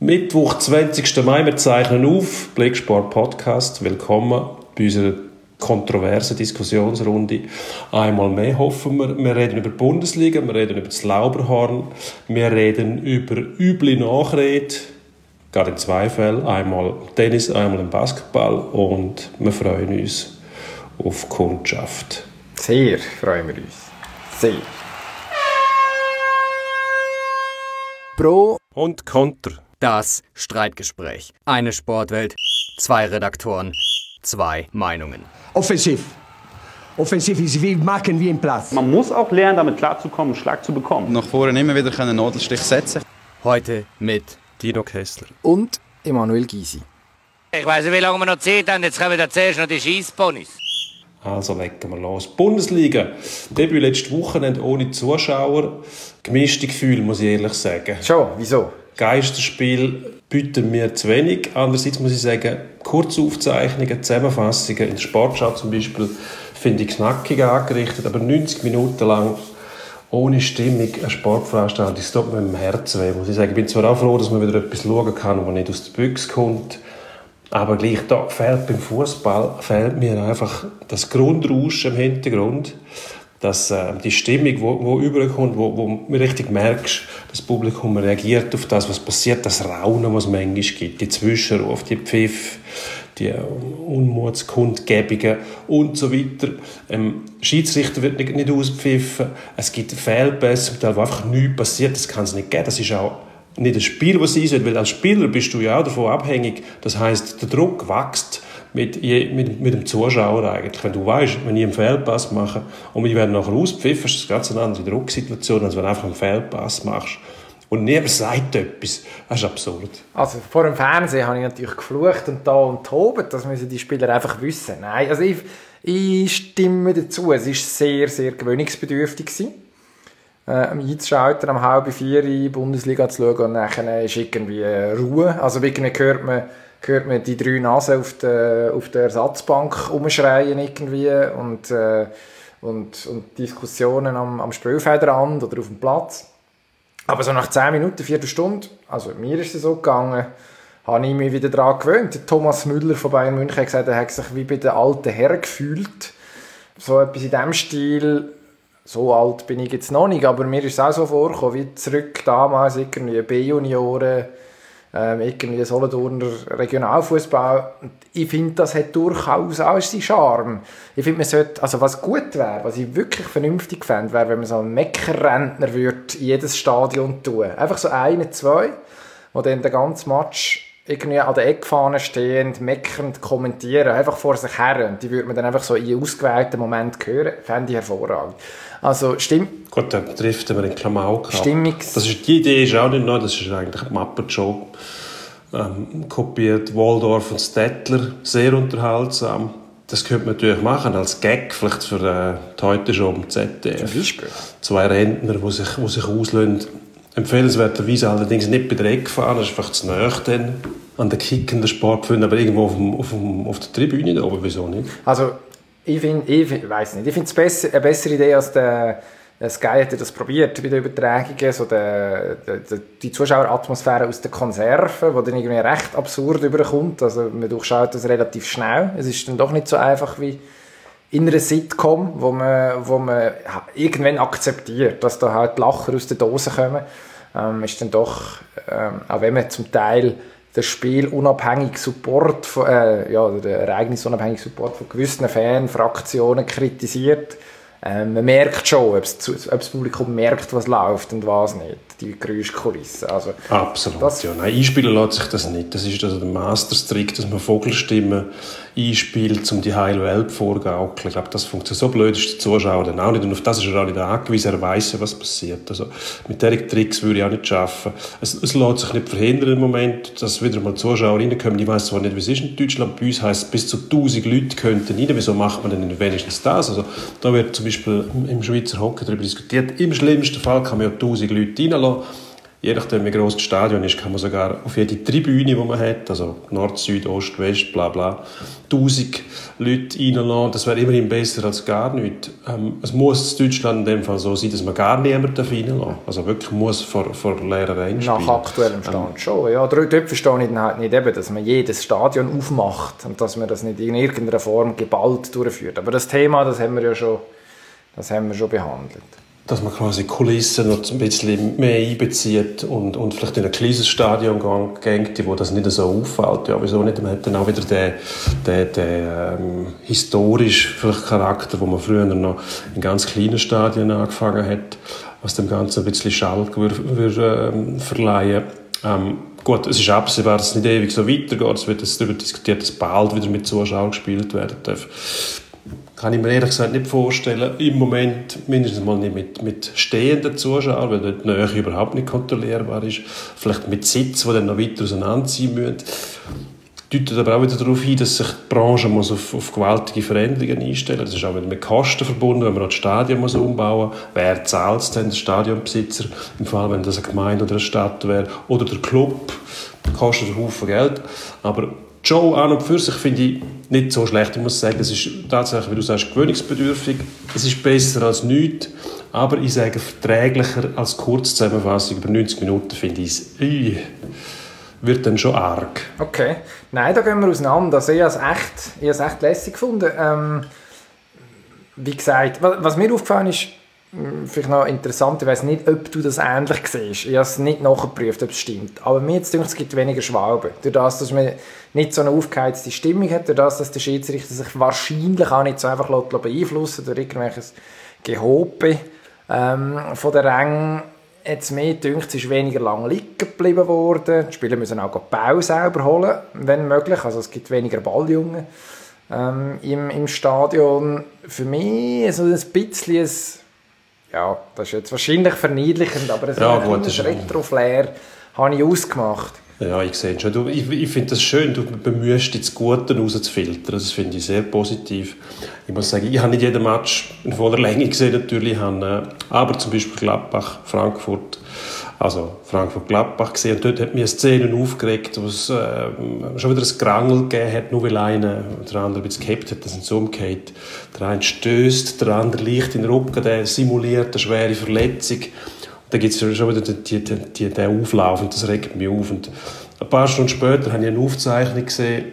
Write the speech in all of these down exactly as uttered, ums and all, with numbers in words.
Mittwoch, zwanzigsten Mai, wir zeichnen auf. Blicksport Podcast. Willkommen bei unserer kontroversen Diskussionsrunde. Einmal mehr hoffen wir. Wir reden über die Bundesliga, wir reden über das Lauberhorn, wir reden über üble Nachrede, gerade in zwei Fällen. Einmal Tennis, einmal im Basketball. Und wir freuen uns auf Kundschaft. Sehr freuen wir uns. Sehr. Pro und Konter. Das Streitgespräch. Eine Sportwelt, zwei Redaktoren, zwei Meinungen. Offensiv. Offensiv ist wie machen wie im Platz. Man muss auch lernen, damit klarzukommen, einen Schlag zu bekommen. Nach vorne immer wieder einen Nadelstich setzen. Heute mit Dino Kessler und Emanuel Gysi. Ich weiss nicht, wie lange wir noch Zeit haben. Jetzt kommen wir zuerst noch die Scheissponys. Also legen wir los. Bundesliga. Debüt letztes Wochenende ohne Zuschauer. Gemischte Gefühle, muss ich ehrlich sagen. Schon, wieso? Geisterspiel bieten mir zu wenig. Andererseits muss ich sagen, Kurzaufzeichnungen, Zusammenfassungen in der Sportschau zum Beispiel, finde ich knackig angerichtet. Aber neunzig Minuten lang ohne Stimmung eine Sportveranstaltung, das tut mir im Herzen weh. Muss ich sagen, ich bin zwar auch froh, dass man wieder etwas schauen kann, was nicht aus der Büchse kommt. Aber gleich da fehlt beim Fußball fehlt mir einfach das Grundrauschen im Hintergrund. Dass, äh, die Stimmung, die wo, wo überkommt, wo, wo man richtig merkst, das Publikum reagiert auf das, was passiert, das Raunen, was es manchmal gibt, die Zwischenrufe, die Pfiff, die Unmutskundgebungen und so weiter. Ähm, Schiedsrichter wird nicht, nicht auspfiffen, es gibt Fehlpässe, wo einfach nichts passiert, das kann es nicht geben. Das ist auch nicht ein Spiel, das sein soll, weil als Spieler bist du ja auch davon abhängig. Das heisst, der Druck wächst mit, mit, mit dem Zuschauer eigentlich. Wenn du weißt, wenn ich einen Fehlpass mache und wir werden nachher auspfiffen, ist das ganz eine andere Drucksituation, als wenn du einfach einen Fehlpass machst. Und niemand sagt etwas. Das ist absurd. Also vor dem Fernsehen habe ich natürlich geflucht und da und tobt. Das müssen die Spieler einfach wissen. Nein, also ich, ich stimme dazu. Es war sehr, sehr gewöhnungsbedürftig gewesen. Äh, einzuschalten, am halb vier in die Bundesliga zu schauen und nachher ist irgendwie Ruhe. Also irgendwie hört man, hört man die drei Nasen auf der, auf der Ersatzbank rumschreien irgendwie und, äh, und, und Diskussionen am, am Spielfeldrand oder auf dem Platz. Aber so nach zehn Minuten, Viertelstunde, also mir ist es so gegangen, habe ich mich wieder daran gewöhnt. Thomas Müller von Bayern München hat gesagt, er hat sich wie bei den alten Herren gefühlt. So etwas in diesem Stil. So alt bin ich jetzt noch nicht, aber mir ist es auch so vorgekommen, wie zurück damals, irgendwie B-Junioren, ähm, irgendwie Solothurner Regionalfußball. Ich finde, das hat durchaus auch seinen Charme. Ich finde, man sollte, also was gut wäre, was ich wirklich vernünftig fände, wäre, wenn man so einen Meckerrentner würde in jedes Stadion tun. Einfach so eine, zwei, die dann den ganzen Match irgendwie an der Eckfahne stehend, meckernd kommentieren, einfach vor sich her. Und die würde man dann einfach so in ausgewählten Moment hören. Fände ich hervorragend. Also, stimmt. Gut, dann trifft man in Klamauk. Stimmungs- das ist, die Idee ist auch nicht neu, das ist eigentlich ein Muppet Show. Ähm, kopiert Waldorf und Stettler, sehr unterhaltsam. Das könnte man natürlich machen als Gag, vielleicht für äh, die heute schon am Z D F. Zum Beispiel. Zwei Rentner, die sich, die sich auslösen. Empfehlenswerterweise allerdings nicht bei der Eckfahne, das ist vielleicht zu nahe dann an den kickenden Sportpfünden, aber irgendwo auf, dem, auf, dem, auf der Tribüne da oben, wieso nicht? Also, ich finde, ich weiss nicht, ich finde es besser, eine bessere Idee als der, der Sky hat das probiert bei den Übertragungen, so der, der, die Zuschaueratmosphäre aus den Konserven, die dann irgendwie recht absurd überkommt, also man durchschaut das relativ schnell, es ist dann doch nicht so einfach wie in einer Sitcom, wo man, wo man irgendwann akzeptiert, dass da halt Lacher aus der Dose kommen, ähm, ist dann doch, ähm, auch wenn man zum Teil das Spiel unabhängig Support von, äh, ja, der Ereignis unabhängig Support von gewissen Fanfraktionen kritisiert. Ähm, man merkt schon, ob das Publikum merkt, was läuft und was nicht. Die Geräuschkulisse. Also, absolut, das, ja. Nein, einspielen lässt sich das nicht. Das ist also der Masterstrick, dass man Vogelstimmen einspielt, um die heile Welt vorzugaukeln. Ich glaube, das funktioniert. So blöd ist der Zuschauer dann auch nicht. Und auf das ist er auch nicht angewiesen. Er weiss ja, was passiert. Also, mit diesen Tricks würde ich auch nicht schaffen. Es, es lässt sich nicht verhindern im Moment, dass wieder mal Zuschauer reinkommen. Ich weiss zwar nicht, wie es ist in Deutschland. Bei uns heisst es, bis zu tausend Leute könnten rein. Wieso macht man denn wenigstens das? Also, da wird zum Beispiel im Schweizer Hockey darüber diskutiert. Im schlimmsten Fall kann man ja tausend Leute reinlassen. Je nachdem, wie gross das Stadion ist, kann man sogar auf jede Tribüne, die man hat, also Nord, Süd, Ost, West, bla bla, tausend Leute reinlassen. Das wäre immerhin besser als gar nichts. Ähm, es muss in Deutschland in dem Fall so sein, dass man gar niemanden reinlassen darf. Also wirklich muss vor, vor leeren Rängen spielen. Nach aktuellem Stand ähm, schon. Ja, dort verstehe ich dann halt nicht, eben, dass man jedes Stadion aufmacht und dass man das nicht in irgendeiner Form geballt durchführt. Aber das Thema, das haben wir ja schon, das haben wir schon behandelt. Dass man quasi Kulissen noch ein bisschen mehr einbezieht und, und vielleicht in ein kleines Stadion geht, wo das nicht so auffällt. Ja, wieso nicht? Man hat dann auch wieder den, den, den ähm, historischen vielleicht Charakter, wo man früher noch in ganz kleinen Stadien angefangen hat, was dem Ganzen ein bisschen Schalk würde, würde, ähm, verleihen. Ähm, gut, es ist absehbar, dass es nicht ewig so weitergeht. Es wird darüber diskutiert, dass bald wieder mit Zuschauern gespielt werden darf. Kann ich mir ehrlich gesagt nicht vorstellen, im Moment mindestens mal nicht mit, mit stehenden Zuschauern, weil dort die Nähe überhaupt nicht kontrollierbar ist. Vielleicht mit Sitz, die dann noch weiter auseinanderziehen müssen. Deutet aber auch wieder darauf hin, dass sich die Branche muss auf, auf gewaltige Veränderungen einstellen muss. Das ist auch wieder mit Kosten verbunden, wenn man auch das Stadion muss umbauen muss. Wer zahlt es denn? Der Stadionbesitzer, im Fall, wenn das eine Gemeinde oder eine Stadt wäre. Oder der Club. Das kostet einen Haufen Geld. Aber die Show an und für sich finde ich nicht so schlecht. Ich muss sagen, es ist tatsächlich, wie du sagst, gewöhnungsbedürftig. Es ist besser als nichts, aber ich sage verträglicher als Kurzzusammenfassung. Über neunzig Minuten finde ich es, äh, wird dann schon arg. Okay. Nein, da gehen wir auseinander. Also ich habe es echt, ich habe es echt lässig gefunden. Ähm, wie gesagt, was, was mir aufgefallen ist, vielleicht noch interessant, ich weiss nicht, ob du das ähnlich siehst. Ich habe es nicht nachgeprüft, ob es stimmt. Aber mir jetzt denke, es gibt weniger Schwalben. Durch das, dass man nicht so eine aufgeheizte Stimmung hat, durch das, dass der Schiedsrichter sich wahrscheinlich auch nicht so einfach beeinflussen lässt, durch irgendwelches Gehope ähm, von der Ränge. Jetzt mehr denkt, es ist weniger lang liegen geblieben worden. Die Spieler müssen auch die Ball selber holen, wenn möglich. Also es gibt weniger Balljungen ähm, im, im Stadion. Für mich so ein bisschen ein, ja, das ist jetzt wahrscheinlich verniedlichend, aber ein ja, gut, Retro-Flair habe ich ausgemacht. Ja, ich sehe schon. Du, ich ich finde das schön, du bemühst dich, das Gute rauszufiltern. Das finde ich sehr positiv. Ich muss sagen, ich habe nicht jeden Match in voller Länge gesehen, natürlich. Habe, aber zum Beispiel Gladbach, Frankfurt, also Frankfurt-Gladbach gesehen. Und dort hat mir Szenen aufgeregt, wo es äh, schon wieder ein Gerangel gegeben hat, nur weil einer der andere ein bisschen gehabt hat, dass es so umgeht. Der eine stößt, der andere liegt in den Rücken, der simuliert eine schwere Verletzung. Da gibt es schon wieder den, die, die, den Auflauf und das regt mich auf. Und ein paar Stunden später habe ich eine Aufzeichnung gesehen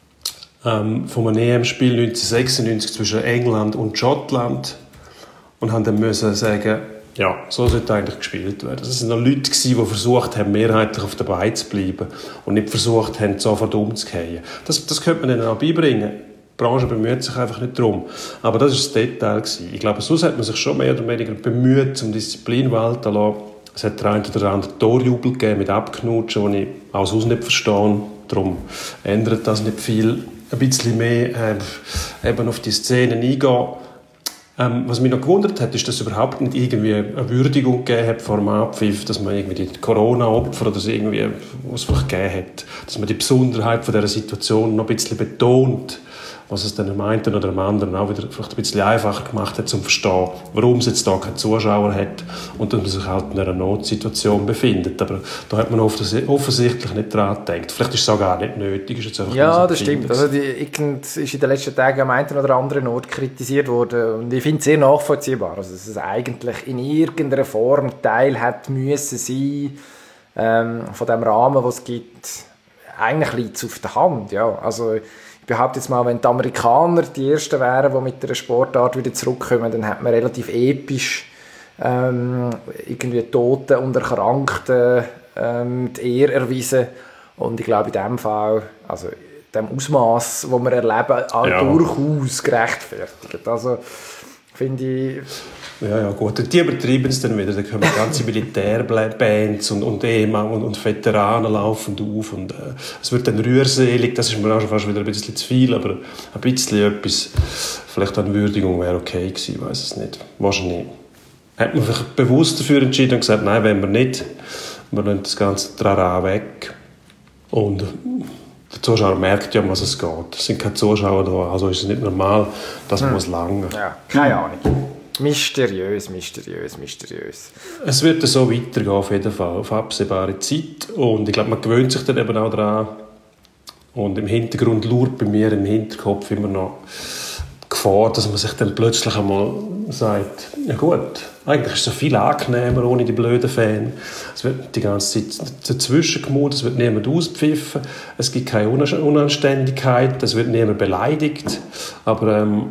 ähm, von einem E M-Spiel neunzehnhundertsechsundneunzig zwischen England und Schottland und haben dann müssen sagen, ja, so sollte eigentlich gespielt werden. Das waren noch Leute, die versucht haben, mehrheitlich auf der Beine zu bleiben und nicht versucht haben, sofort umzugehen. Das, das könnte man ihnen auch beibringen. Die Branche bemüht sich einfach nicht darum. Aber das war das Detail. Ich glaube, sonst hat man sich schon mehr oder weniger bemüht, um Disziplin walten zu lassen. Es hat der eine oder andere Torjubel gegeben mit Abknutschen, die ich auch sonst nicht verstehe. Darum ändert das nicht viel. Ein bisschen mehr äh, eben auf die Szenen eingehen. Ähm, was mich noch gewundert hat, ist, dass es überhaupt nicht irgendwie eine Würdigung gegeben hat vor dem Abpfiff, dass man irgendwie die Corona-Opfer oder so irgendwie, was es vielleicht gegeben hat, dass man die Besonderheit von dieser Situation noch ein bisschen betont, was es dann dem einen oder dem anderen auch wieder vielleicht ein bisschen einfacher gemacht hat, um zu verstehen, warum es jetzt da keine Zuschauer hat und dass man sich halt in einer Notsituation befindet. Aber da hat man offensichtlich nicht dran gedacht. Vielleicht ist es auch gar nicht nötig. Ist jetzt einfach ja, das stimmt. Also die, irgend ist in den letzten Tagen am einen oder anderen Ort kritisiert worden und ich finde es sehr nachvollziehbar, also dass es eigentlich in irgendeiner Form Teil hat müssen sein ähm, von dem Rahmen, den es gibt. Eigentlich liegt es auf der Hand. Ja. Also ich behaupte jetzt mal, wenn die Amerikaner die Ersten wären, die mit der Sportart wieder zurückkommen, dann hat man relativ episch ähm, irgendwie Toten und Erkrankten ähm, die Ehre erwiesen. Und ich glaube, in diesem Fall, also in dem Ausmaß, das wir erleben, auch ja. durchaus gerechtfertigt. Also finde ich... Ja, ja, gut. Die übertreiben es dann wieder. Da kommen ganze Militärbands und, und Ehemann und, und Veteranen laufen auf. Und, äh, es wird dann rührselig. Das ist mir auch schon fast wieder ein bisschen zu viel. Aber ein bisschen etwas, vielleicht eine Würdigung wäre okay gewesen. Ich weiss es nicht. Wahrscheinlich hat man sich bewusst dafür entschieden und gesagt, nein, wenn wir nicht. Wir nehmen das ganze Trara weg. Und der Zuschauer merkt ja, um was es geht. Es sind keine Zuschauer da. Also ist es nicht normal. Das hm. muss lange. Ja, keine Ahnung. Mysteriös, mysteriös, mysteriös. Es wird so weitergehen, auf jeden Fall, auf absehbare Zeit. Und ich glaube, man gewöhnt sich dann eben auch daran. Und im Hintergrund lauert bei mir im Hinterkopf immer noch die Gefahr, dass man sich dann plötzlich einmal sagt, ja gut, eigentlich ist es so viel angenehmer ohne die blöden Fans. Es wird die ganze Zeit dazwischen gemut, es wird niemand auspfiffen, es gibt keine Unanständigkeit, es wird niemand beleidigt. Aber ähm,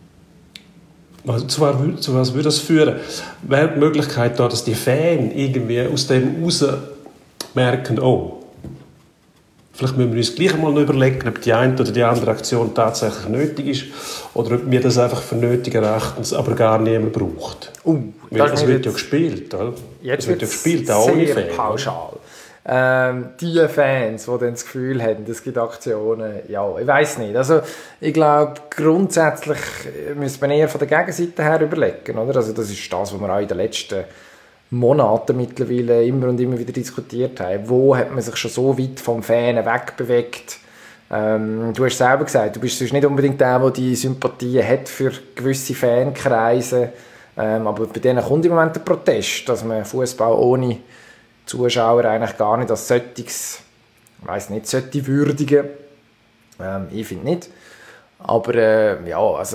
zu was, zu was würde das führen? Wäre die Möglichkeit da, dass die Fans irgendwie aus dem raus merken, oh, vielleicht müssen wir uns gleich mal überlegen, ob die eine oder die andere Aktion tatsächlich nötig ist oder ob wir das einfach für nötig erachten, aber gar niemand braucht. Uh, Weil das wird ja gespielt, oder? Jetzt das wird ja gespielt, auch auch ohne sehr Fans. pauschal. Ähm, die Fans, die dann das Gefühl haben, es gibt Aktionen, ja, ich weiss nicht. Also, ich glaube, grundsätzlich müsste man eher von der Gegenseite her überlegen, oder? Also, das ist das, was wir auch in den letzten Monaten mittlerweile immer und immer wieder diskutiert haben. Wo hat man sich schon so weit vom Fan wegbewegt? Ähm, du hast selber gesagt, du bist sonst nicht unbedingt der, der die Sympathie hat für gewisse Fankreise. Ähm, aber bei denen kommt im Moment der Protest, dass man Fußball ohne Zuschauer eigentlich gar nicht als solches, ich weiss nicht, sollte würdigen. Ähm, ich finde nicht. Aber äh, ja, also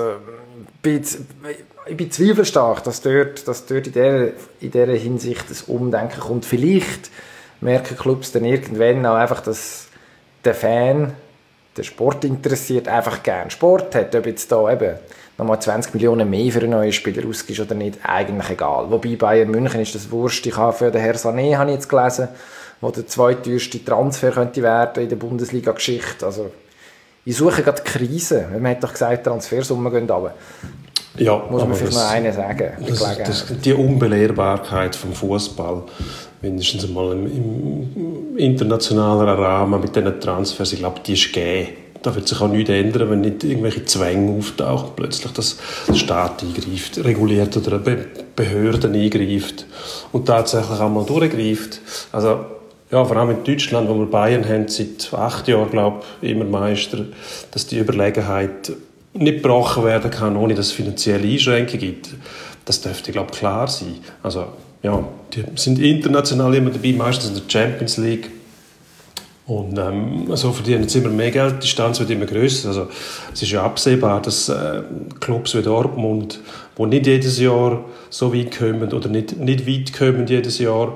ich bin zweifelstark, dass dort, dass dort in dieser, in dieser Hinsicht das Umdenken kommt. Vielleicht merken Clubs dann irgendwann auch einfach, dass der Fan, der Sport interessiert, einfach gerne Sport hat. Ob jetzt da eben nochmal zwanzig Millionen mehr für einen neuen Spieler ausgibst oder nicht, eigentlich egal. Wobei Bayern München ist das Wurscht. Ich habe für den Herrn Sané, habe ich jetzt gelesen, wo der zweiteuerste Transfer könnte werden in der Bundesliga-Geschichte. Also, ich suche gerade Krise. Man hat doch gesagt, Transfersummen gehen runter. Ja, muss man vielleicht noch einen sagen. Das, das, die Unbelehrbarkeit vom Fußball, mindestens einmal im, im internationalen Rahmen mit diesen Transfers, ich glaube, die ist gegeben. Da wird sich auch nichts ändern, wenn nicht irgendwelche Zwänge auftauchen, plötzlich dass der Staat eingreift, reguliert oder eine Behörde eingreift und tatsächlich auch mal durchgreift. Also, ja, vor allem in Deutschland, wo wir Bayern haben, seit acht Jahren, glaube ich, immer Meister, dass die Überlegenheit nicht gebrochen werden kann, ohne dass es finanzielle Einschränkungen gibt. Das dürfte, glaube ich, klar sein. Also, ja, die sind international immer dabei, meistens in der Champions League. Und ähm, so verdienen sie immer mehr Geld, die Distanz wird immer grösser. Also, es ist ja absehbar, dass äh, Clubs wie Dortmund, die nicht jedes Jahr so weit kommen oder nicht, nicht weit kommen jedes Jahr,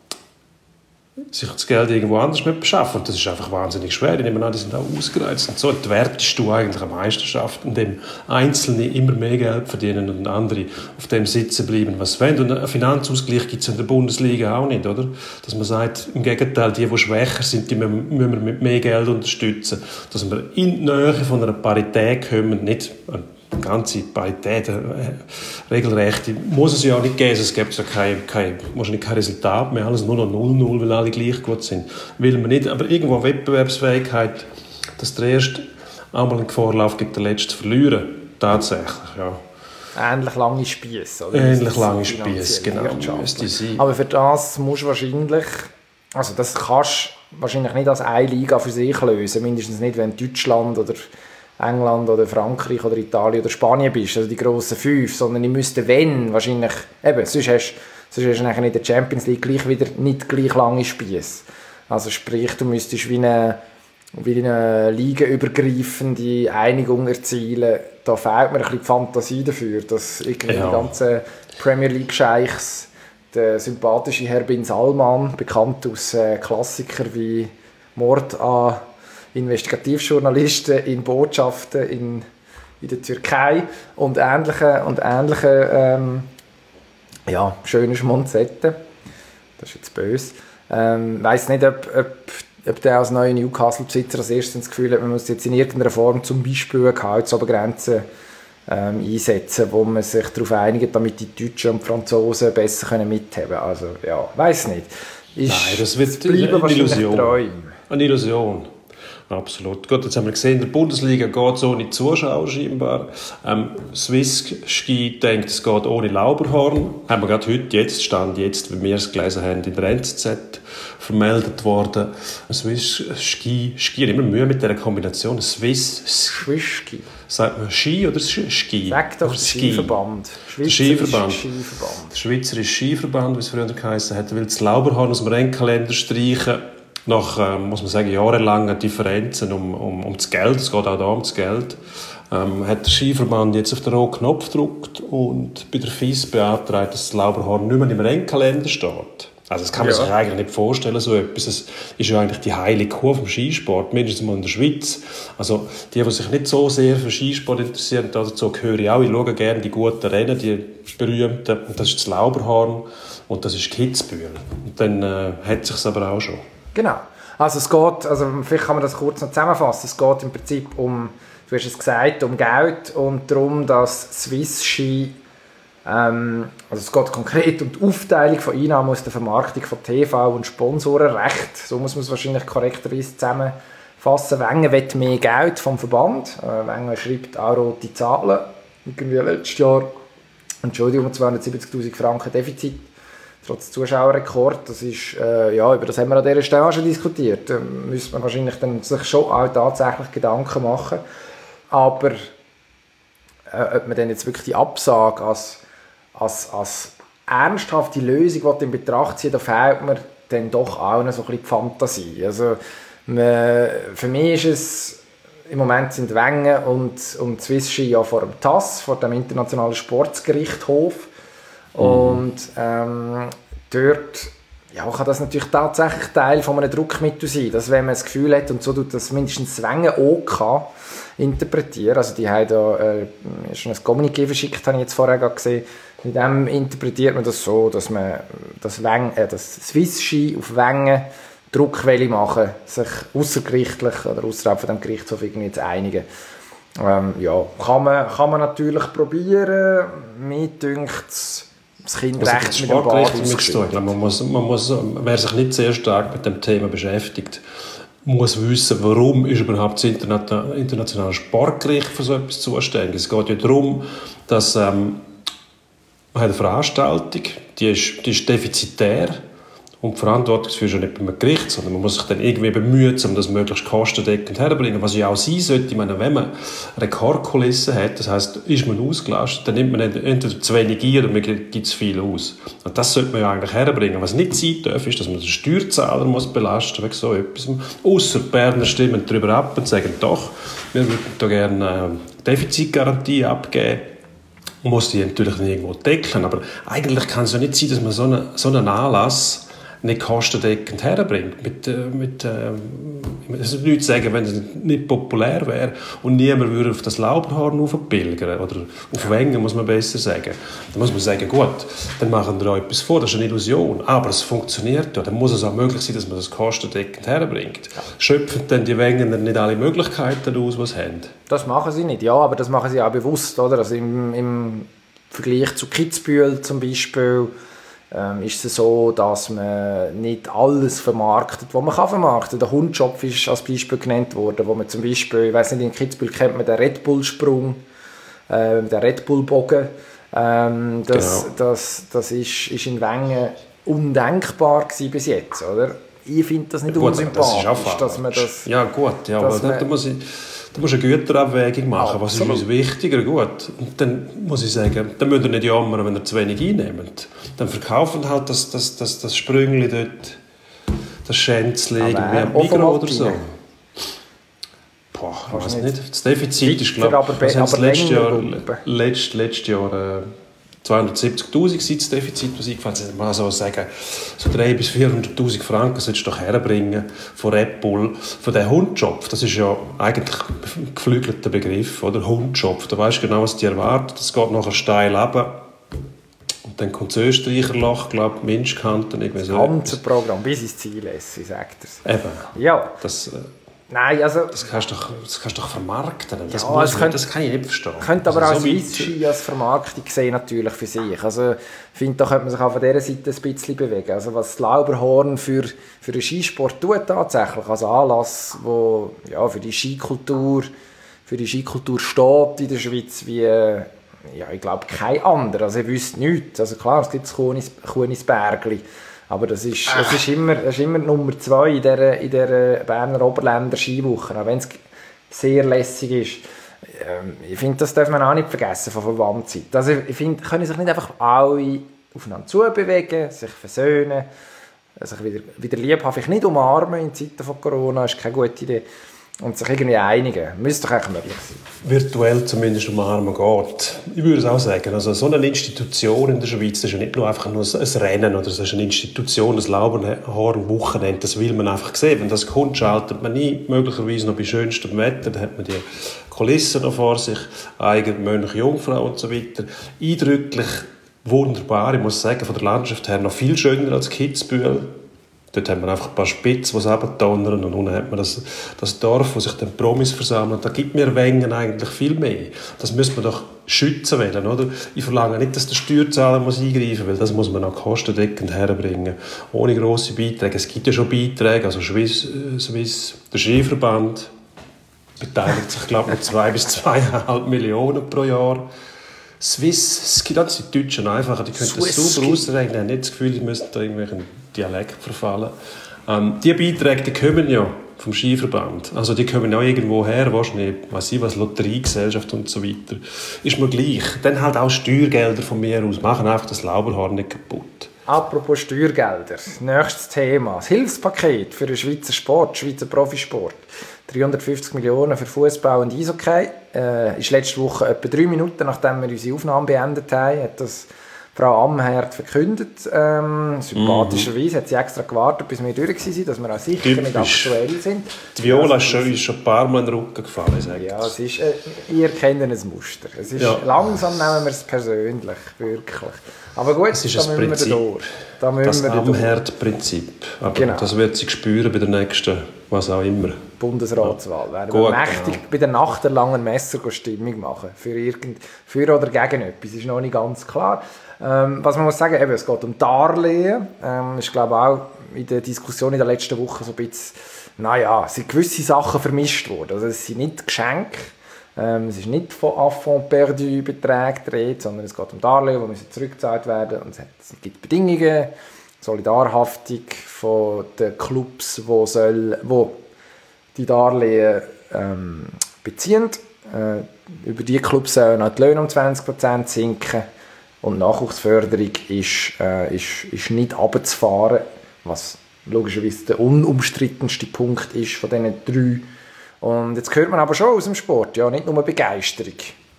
sich das Geld irgendwo anders beschaffen. Das ist einfach wahnsinnig schwer. Ich nehme an, die sind auch ausgereizt. Und so entwertest du eigentlich eine Meisterschaft, in dem Einzelne immer mehr Geld verdienen und andere auf dem sitzen bleiben, was sie wollen. Und einen Finanzausgleich gibt es in der Bundesliga auch nicht, oder? Dass man sagt, im Gegenteil, die, die schwächer sind, die müssen wir mit mehr Geld unterstützen. Dass wir in die Nähe von einer Parität kommen, nicht eine ganze Parität, äh, regelrechte, muss es ja auch nicht geben. Es gibt ja kein, kein, wahrscheinlich kein Resultat mehr, alles nur noch null null, weil alle gleich gut sind. Will man nicht, aber irgendwo Wettbewerbsfähigkeit, dass der Erste auch mal in Gefahr läuft, gegen den Letzten zu verlieren. Tatsächlich, ja. Ähnlich lange Spiesse, oder? Ähnlich lange Spiesse, genau. Aber für das musst du wahrscheinlich, also das kannst du wahrscheinlich nicht als eine Liga für sich lösen, mindestens nicht, wenn Deutschland oder England oder Frankreich oder Italien oder Spanien bist, also die grossen fünf, sondern ich müsste, wenn, wahrscheinlich, eben, sonst hast, sonst hast du nachher in der Champions League gleich wieder nicht gleich lange Spiesse. Also sprich, du müsstest wie eine, wie eine ligaübergreifende Einigung erzielen. Da fehlt mir ein bisschen die Fantasie dafür, dass irgendwie ja. die ganzen Premier League-Scheichs, der sympathische Herr Bin Salman, bekannt aus äh, Klassikern wie Mord an Investigativjournalisten in Botschaften in, in der Türkei und ähnliche, und ähnliche ähm, ja, schöne Schmonzetten. Das ist jetzt böse. Ich ähm, weiss nicht, ob, ob, ob der als neuer Newcastle-Besitzer als erstes das Gefühl hat, man muss jetzt in irgendeiner Form zum Beispiel eine Gehaltsobergrenze ähm, einsetzen, wo man sich darauf einigt, damit die Deutschen und die Franzosen besser können mithaben können. Also, ja, weiss nicht. Ist, Nein, das wird bleiben eine Illusion. Träume. Eine Illusion. Absolut. Gut, jetzt haben wir gesehen, in der Bundesliga geht es ohne Zuschauer scheinbar. Ähm, Swiss Ski denkt, es geht ohne Lauberhorn. Haben wir gerade heute, jetzt Stand jetzt, wie wir es gelesen haben, in der N Z Z vermeldet worden. Swiss Ski, Ski, immer Mühe mit dieser Kombination. Swiss Swiss Ski. Sagt man Ski oder Ski? Sag doch, der Skiverband. Der Skiverband. Skiverband. Der Schweizerische Skiverband, wie es früher geheißen hat, will das Lauberhorn aus dem Rennkalender streichen. Nach, äh, muss man sagen, jahrelangen Differenzen um, um, um das Geld, es geht auch da um das Geld, ähm, hat der Skiverband jetzt auf den roten Knopf gedrückt und bei der F I S beantragt, dass das Lauberhorn nicht mehr im Rennkalender steht. Also das kann man ja. sich eigentlich nicht vorstellen, so etwas. Es ist ja eigentlich die heilige Kuh vom Skisport, mindestens mal in der Schweiz. Also die, die sich nicht so sehr für Skisport interessieren, dazu gehöre ich auch. Ich schaue gerne die guten Rennen, die berühmten. Und das ist das Lauberhorn und das ist Kitzbühel. Und dann äh, hat es sich aber auch schon. Genau. Also es geht, also vielleicht kann man das kurz noch zusammenfassen, es geht im Prinzip um, du hast es gesagt, um Geld und darum, dass Swiss Ski, ähm, also es geht konkret um die Aufteilung von Einnahmen aus der Vermarktung von T V und Sponsorenrecht, so muss man es wahrscheinlich korrekterweise zusammenfassen. Wengen will mehr Geld vom Verband, äh, Wengen schreibt auch rote Zahlen, irgendwie letztes Jahr, Entschuldigung, zweihundertsiebzigtausend Franken Defizit. Trotz Zuschauerrekord, das ist, äh, ja, über das haben wir an dieser Stelle auch schon diskutiert. Da müsste man wahrscheinlich dann sich schon auch tatsächlich Gedanken machen. Aber äh, ob man dann jetzt wirklich die Absage als, als, als ernsthafte Lösung in Betracht zieht, da fehlt mir dann doch auch noch so ein bisschen die Fantasie. Also, man, für mich ist es, im Moment sind Wengen und, und Swiss Ski ja vor dem T A S, vor dem Internationalen Sportgerichtshof. Und ähm, dort ja, kann das natürlich tatsächlich Teil von einem Druckmittel sein, dass wenn man das Gefühl hat, und so tut das mindestens Wengen OK interpretieren, also die haben da äh, schon ein Kommuniqué verschickt, habe ich jetzt vorher gesehen, mit dem interpretiert man das so, dass man das, Weng, äh, das Swiss Ski auf Wengen Druckwelle machen, sich außergerichtlich oder außerhalb von dem Gerichtshof irgendwie zu einigen. Ähm, ja, kann man, kann man natürlich probieren, mir dünkt es, das Kind also recht mit dem Bad ausgestellt. Man muss, man muss, wer sich nicht sehr stark mit dem Thema beschäftigt, muss wissen, warum ist überhaupt das internationale Sportgericht für so etwas zuständig. Es geht ja darum, dass ähm, man hat eine Veranstaltung, die ist, die ist defizitär. Und die Verantwortung ist ja nicht beim Gericht, sondern man muss sich dann irgendwie bemühen, um das möglichst kostendeckend herzubringen. Was ja auch sein sollte, ich meine, wenn man Rekordkulissen hat, das heisst, ist man ausgelastet, dann nimmt man entweder zu wenig ein oder man gibt zu viel aus. Und das sollte man ja eigentlich herbringen. Was nicht sein darf, ist, dass man den Steuerzahler muss belasten wegen so etwas. Ausser die Berner stimmen darüber ab und sagen, doch, wir würden da gerne eine Defizitgarantie abgeben. Man muss die natürlich nicht irgendwo deckeln, aber eigentlich kann es ja nicht sein, dass man so einen, so einen Anlass nicht kostendeckend herbringt. Mit, äh, mit, äh, das würde nichts sagen, wenn es nicht populär wäre und niemand würde auf das Lauberhorn aufpilgern oder auf Wengen, muss man besser sagen. Dann muss man sagen, gut, dann machen wir euch etwas vor, das ist eine Illusion, aber es funktioniert ja. Dann muss es auch möglich sein, dass man das kostendeckend herbringt. Schöpfen denn die Wenger nicht alle Möglichkeiten aus, die sie haben? Das machen sie nicht, ja, aber das machen sie auch bewusst, oder? Also im, im Vergleich zu Kitzbühel zum Beispiel Ähm, ist es so, dass man nicht alles vermarktet, was man kann vermarkten kann. Der Hundschopf ist als Beispiel genannt worden, wo man zum Beispiel, ich weiss nicht, in Kitzbühel kennt man den Red Bull-Sprung, äh, den Red Bull-Bogen. Ähm, das genau. das, das ist, ist in Wengen undenkbar gewesen bis jetzt, oder? Ich finde das nicht gut, unsympathisch, das dass man das... Ja gut, ja, aber da, da muss ich... Da musst du eine Güterabwägung machen. Was ist uns wichtiger? Gut. Und dann muss ich sagen, dann müsst ihr nicht jammern, wenn ihr zu wenig einnehmt. Dann verkaufen halt das, das, das, das Sprüngli dort, das Schänzli, irgendwie am Migros oder so. Boah, ich weiß nicht. Das Defizit ist, glaube ich, was haben sie letztes Jahr, letzt, letztes Jahr äh, zweihundertsiebzigtausend das Defizit, was eingefallen ist. Man so sagen, so dreihunderttausend bis vierhunderttausend Franken solltest du doch herbringen von Red Bull. Von diesem Hundschopf, das ist ja eigentlich ein geflügelter Begriff, oder? Hundschopf, da weißt du genau, was dich erwartet. Das geht nachher steil runter. Und dann kommt das Österreicherloch, glaube ich, Minschkanten, irgendwie so. Das ganze Programm, bis ins Ziel ist, sagt er es. Eben. Ja. Das, äh, Nein, also... Das kannst du doch, das kannst du doch vermarkten. Das, Ja, muss das man, könnt, das kann ich nicht verstehen. Könnte aber also auch so Swiss Ski als Vermarktung sehen, natürlich für sich. Also, ich finde, da könnte man sich auch von dieser Seite ein bisschen bewegen. Also, was das Lauberhorn für, für den Skisport tut tatsächlich, als Anlass, wo ja, für die Skikultur, für die Skikultur steht in der Schweiz, wie, ja, ich glaube, kein anderer. Also, ich wüsste nichts. Also, klar, es gibt das Kunis, Kunisbergli. Aber das ist, das ist, immer, das ist immer Nummer zwei in dieser, in dieser Berner Oberländer Skiwoche, auch wenn es sehr lässig ist. Ähm, ich finde, das darf man auch nicht vergessen von Verwandtzeit. Also ich finde, können sich nicht einfach alle aufeinander zubewegen, sich versöhnen, sich wieder, wieder lieb haben, vielleicht nicht umarmen in Zeiten von Corona, ist keine gute Idee. Und sich irgendwie einigen. Müsste doch eigentlich möglich sein. Virtuell zumindest umarmen geht. Ich würde es auch sagen. Also so eine Institution in der Schweiz, das ist ja nicht nur einfach nur ein Rennen, oder das ist eine Institution, das Lauberhorn-Wochenende, das will man einfach sehen. Wenn das kommt, schaltet man ein, möglicherweise noch bei schönstem Wetter, dann hat man die Kulissen noch vor sich, eigene Mönch, Jungfrau und so weiter. Eindrücklich, wunderbar, ich muss sagen, von der Landschaft her noch viel schöner als Kitzbühel. Dort haben wir einfach ein paar Spitzen, die es abdonnern, und unten hat man das, das Dorf, wo sich dann Promis versammeln. Da gibt mir Wengen eigentlich viel mehr. Das müsste man doch schützen wollen, oder? Ich verlange nicht, dass der Steuerzahler muss eingreifen muss, weil das muss man auch kostendeckend herbringen. Ohne grosse Beiträge. Es gibt ja schon Beiträge, also Swiss, Swiss der Skiverband beteiligt sich, glaube ich, mit zwei bis zweieinhalb Millionen pro Jahr. Swiss, es gibt auch die Deutschen einfacher, die können das super ausrechnen, haben nicht das Gefühl, sie müssen da irgendwelchen Dialekt verfallen. Ähm, die Beiträge, die kommen ja vom Skiverband, also die kommen auch irgendwo her, wahrscheinlich, weiss ich was, Lotteriegesellschaft und so weiter. Ist mir gleich. Dann halt auch Steuergelder von mir aus, machen einfach das Lauberhorn nicht kaputt. Apropos Steuergelder, nächstes Thema, das Hilfspaket für den Schweizer Sport, Schweizer Profisport. dreihundertfünfzig Millionen für Fußball und Eishockey. Äh, ist letzte Woche etwa drei Minuten, nachdem wir unsere Aufnahme beendet haben, hat das Frau Amherd verkündet. Ähm, sympathischerweise hat sie extra gewartet, bis wir durch waren, dass wir auch sicher Typisch. nicht aktuell sind. Die Viola ist schon, ist schon ein paar Mal in den Rücken gefallen. Ja, es ist, äh, ihr kennt ein Muster. Es ist, Ja. Langsam nehmen wir es persönlich, wirklich. Aber gut, Es ist da ein müssen wir Prinzip. durch. Da müssen Das wir durch. Amherd-Prinzip. Aber Genau. das wird sie spüren bei der nächsten, was auch immer. Bundesratswahl. Werden Gut, wir mächtig genau. bei der Nacht der langen Messer Stimmung machen. Für, irgend, für oder gegen etwas. Ist noch nicht ganz klar. Ähm, was man muss sagen, eben, es geht um Darlehen. Ähm, ich glaube auch in der Diskussion in der letzten Woche so ein bisschen, naja, es sind gewisse Sachen vermischt worden. Also es sind nicht Geschenke. Ähm, es ist nicht von Affront perdu Beträgen die Rede, sondern es geht um Darlehen, die müssen zurückgezahlt werden. Und es, hat, es gibt Bedingungen, Solidarhaftung von den Clubs, wo, soll, wo die Darlehen ähm, beziehen. Äh, über die Clubs sollen auch die Löhne um zwanzig Prozent sinken. Und Nachwuchsförderung ist, äh, ist, ist nicht runterzufahren, was logischerweise der unumstrittenste Punkt ist von diesen drei. Und jetzt hört man aber schon aus dem Sport, ja, nicht nur Begeisterung.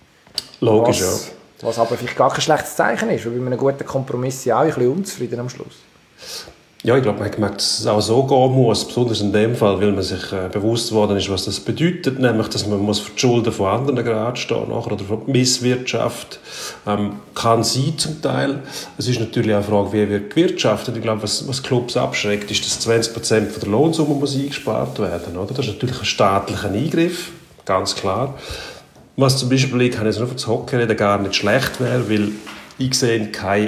Logisch, was, ja. Was aber vielleicht gar kein schlechtes Zeichen ist, weil bei einem guten Kompromiss ja auch ein bisschen unzufrieden am Schluss. Ja, ich glaube, man hat gemerkt, dass es auch so gehen muss, besonders in dem Fall, weil man sich äh, bewusst geworden ist, was das bedeutet, nämlich, dass man muss für die Schulden von anderen gerade stehen nachher, oder für die Misswirtschaft. Ähm, kann sein zum Teil. Es ist natürlich auch eine Frage, wie wird gewirtschaftet. Ich glaube, was, was Clubs abschreckt, ist, dass zwanzig Prozent von der Lohnsumme muss eingespart werden muss. Das ist natürlich ein staatlicher Eingriff, ganz klar. Was zum Beispiel, ich kann jetzt nur für das Hockey reden, gar nicht schlecht wäre, weil ich sehe keine